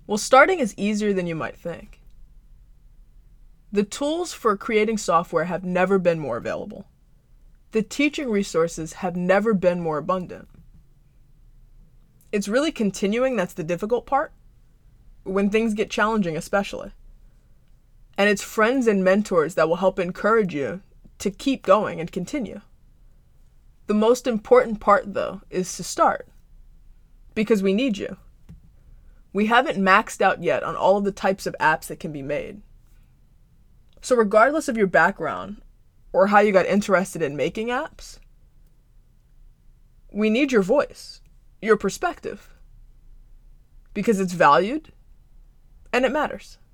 Well, starting is easier than you might think. The tools for creating software have never been more available. The teaching resources have never been more abundant. It's really continuing that's the difficult part, when things get challenging especially. And it's friends and mentors that will help encourage you to keep going and continue. The most important part, though, is to start. Because we need you. We haven't maxed out yet on all of the types of apps that can be made. So regardless of your background or how you got interested in making apps, we need your voice, your perspective, because it's valued and it matters.